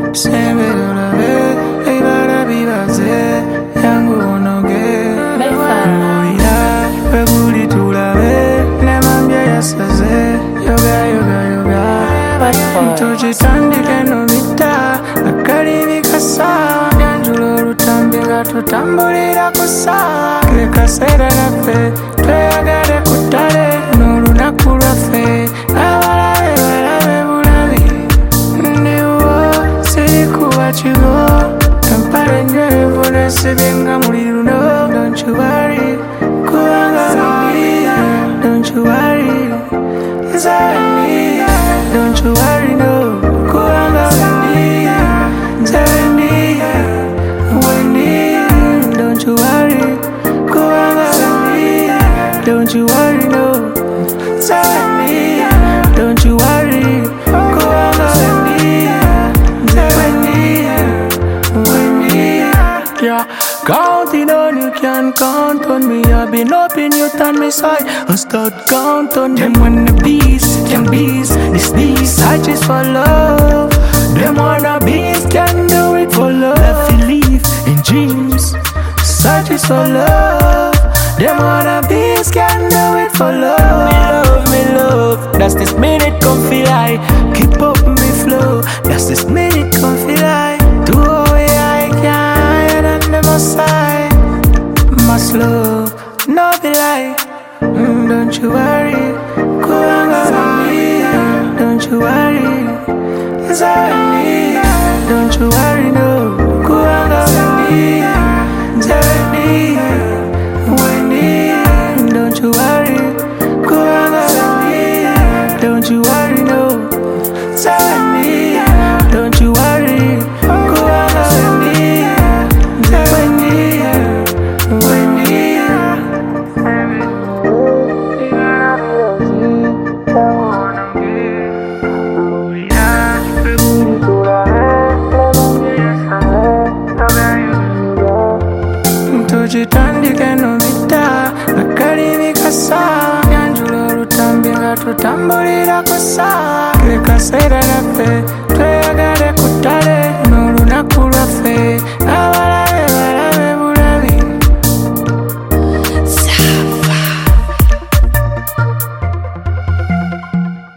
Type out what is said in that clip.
Sembelolabe, ibara bibaze, yangu onoge. Oya, weguli tulabe, nemambya yasaze, yoga yoga yoga. Tujitandike no bita, nakali bikasa, yanjula olutambi nga tutambulira kusa. Kekasera naffe, tweyagale kutale, n'olunaku lwaffe, abalabe balabe bulabi. Ndiwo sirikuwa kigo, empale enjwevu nesibye nga muli luno. Don't you worry, kubanga wendiya. Don't you worry, nze wendiya. Don't you worry, no, kubanga wendiya. Nze wendiya, wendiya. Don't you worry, kubanga wendiya. Don't you worry, no, nze wendiya. Don't you worry, kubanga wendiya. Nze wendiya, wendiya. Yeah, counting on you can count on me. I've been hoping you turn me side and start count on them when the beast can beast. This beast searches for love. Them wanna beast can do it for love. Left belief in dreams, searches for love. Them wanna beast can do it for love. Me love. That's this minute come feel like. Keep up me flow. That's this minute come feel like. Do away I can and never side. Must love, no be lie. Don't you worry, kubanga wendiya. Don't you worry, nze wendiya. Don't you worry, no, kubanga wendiya. Nze wendiya, wendiya. Don't you worry, kubanga wendiya. Don't you worry, no, nze wendiya. Don't you worry, kubanga wendiya. Nze wendiya, wendiya. Tujitandike no bita, nakali bikasa, yanjula olutambi nga tutambulira kusa. Kekasera naffe, tweyagale kutale,